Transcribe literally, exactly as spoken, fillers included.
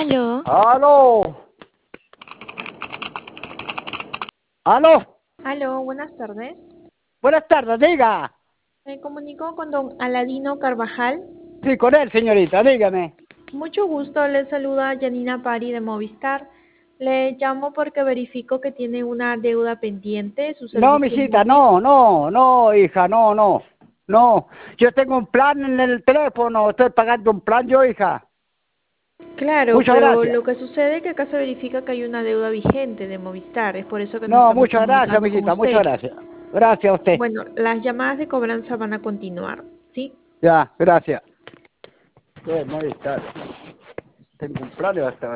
Aló, ¡Aló! ¡Aló! aló, buenas tardes. Buenas tardes, diga. Me comunico con don Aladino Carvajal. Sí, con él, señorita, dígame. Mucho gusto, le saluda Janina Pari de Movistar. Le llamo porque verifico que tiene una deuda pendiente, su No, servicio misita, móvil. no, no, no, hija, no, no. No, yo tengo un plan en el teléfono, estoy pagando un plan yo, hija. Claro, Muchas pero gracias. lo que sucede es que acá se verifica que hay una deuda vigente de Movistar, es por eso que nos No, estamos muchas gracias, comunicando con misita, muchas usted. gracias. Gracias a usted. Bueno, las llamadas de cobranza van a continuar, ¿sí? Ya, gracias. Bueno, ahí está. Tengo un plan hasta